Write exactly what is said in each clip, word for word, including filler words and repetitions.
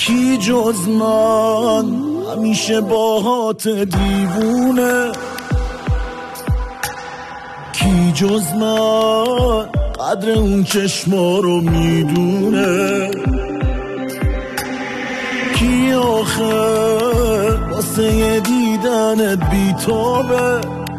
کی جز من همیشه باهات دیوونه، کی جز من قدر اون چشما رو میدونه، کی آخه واسه دیدنت بیتابه.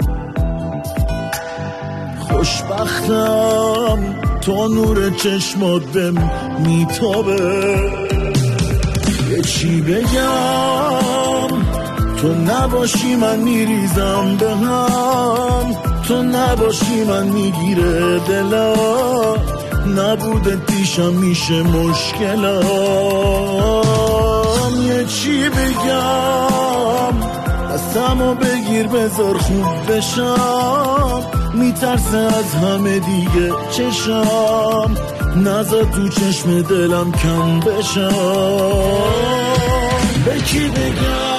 خوشبختم تا نور چشمات بهم میتابه. یه چی بگم تو نباشی من میریزم به هم، تو نباشی من میگیره دلا، نبودت پیشم میشه مشکلم. یه چی بگم دستمو بگیر بذار خوب بشم، میترسه از همه دیگه چشم، نذار تو چشم دلم کم بشم. به کی بگم